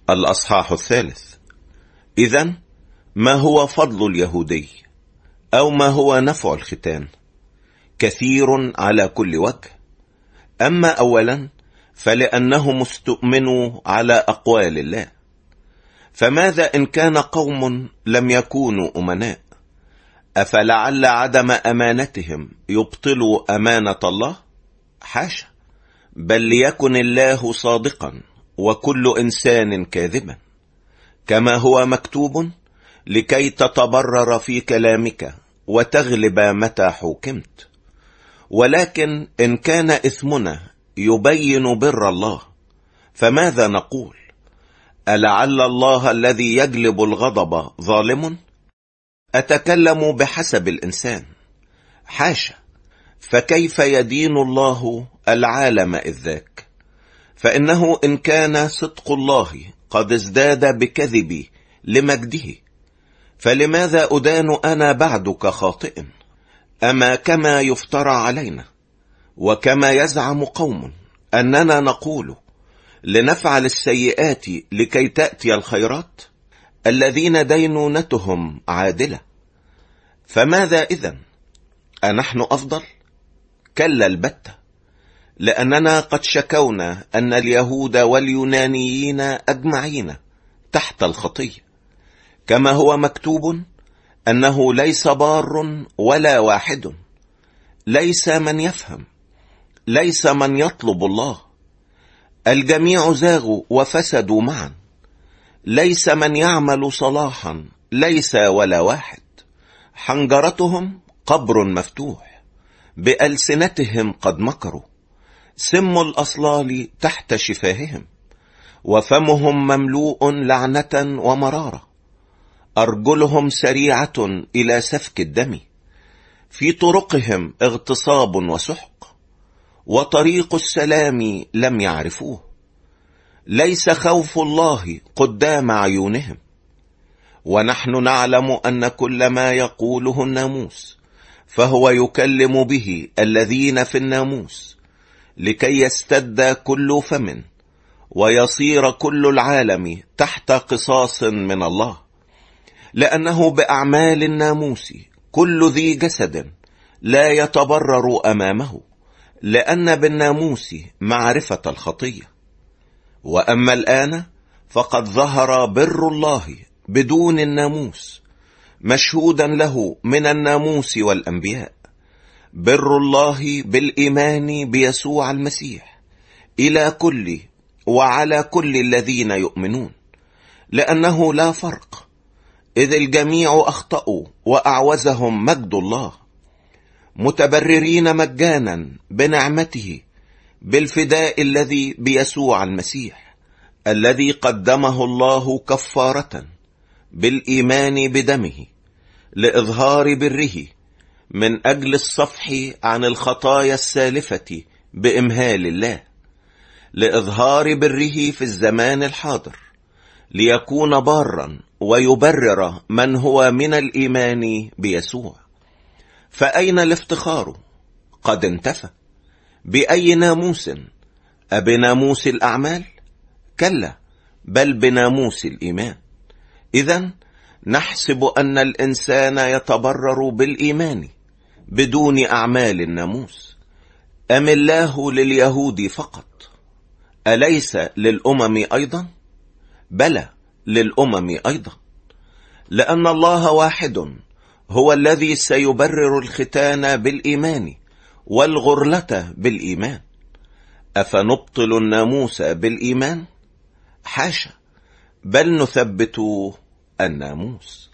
الأصحاح 3. إذن ما هو فضل اليهودي أو ما هو نفع الختان؟ كثير على كل وجه. أما أولا فلأنهم استؤمنوا على أقوال الله. فماذا إن كان قوم لم يكونوا أمناء؟ أفلعل عدم أمانتهم يبطلوا أمانة الله؟ حاشا، بل ليكن الله صادقا وكل إنسان كاذبا، كما هو مكتوب: لكي تتبرر في كلامك وتغلب متى حكمت. ولكن إن كان إثمنا يبين بر الله، فماذا نقول؟ ألعل الله الذي يجلب الغضب ظالم؟ أتكلم بحسب الإنسان. حاشا، فكيف يدين الله العالم إذ ذاك؟ فإنه إن كان صدق الله قد ازداد بكذبي لمجده، فلماذا أدان أنا بعدك خاطئ؟ أما كما يفترى علينا وكما يزعم قوم أننا نقول لنفعل السيئات لكي تأتي الخيرات، الذين دينونتهم عادلة. فماذا إذن؟ أنحن أفضل؟ كلا البتة، لأننا قد شكونا أن اليهود واليونانيين أجمعين تحت الخطية، كما هو مكتوب: أنه ليس بار ولا واحد، ليس من يفهم، ليس من يطلب الله. الجميع زاغوا وفسدوا معا، ليس من يعمل صلاحا، ليس ولا واحد. حنجرتهم قبر مفتوح، بألسنتهم قد مكروا. سم الأصلال تحت شفاههم، وفمهم مملوء لعنة ومرارة. أرجلهم سريعة إلى سفك الدم، في طرقهم اغتصاب وسحق، وطريق السلام لم يعرفوه. ليس خوف الله قدام عيونهم. ونحن نعلم أن كل ما يقوله الناموس فهو يكلم به الذين في الناموس، لكي يستد كل فم ويصير كل العالم تحت قصاص من الله. لأنه بأعمال الناموس كل ذي جسد لا يتبرر أمامه، لأن بالناموس معرفة الخطية. وأما الآن فقد ظهر بر الله بدون الناموس، مشهودا له من الناموس والأنبياء، بر الله بالإيمان بيسوع المسيح إلى كل وعلى كل الذين يؤمنون، لأنه لا فرق، إذ الجميع أخطأوا وأعوزهم مجد الله، متبررين مجانا بنعمته بالفداء الذي بيسوع المسيح، الذي قدمه الله كفارة بالإيمان بدمه، لإظهار بره من أجل الصفح عن الخطايا السالفة بإمهال الله، لإظهار بره في الزمان الحاضر، ليكون بارا ويبرر من هو من الإيمان بيسوع. فأين الافتخار؟ قد انتفى. بأي ناموس؟ أبناموس الأعمال؟ كلا، بل بناموس الإيمان. إذن نحسب أن الإنسان يتبرر بالإيمان بدون أعمال الناموس. أم الله لليهود فقط؟ أليس للأمم أيضا؟ بلى، للأمم أيضا، لأن الله واحد هو الذي سيبرر الختان بالإيمان والغرلة بالإيمان. أفنبطل الناموس بالإيمان؟ حاشا، بل نثبت الناموس.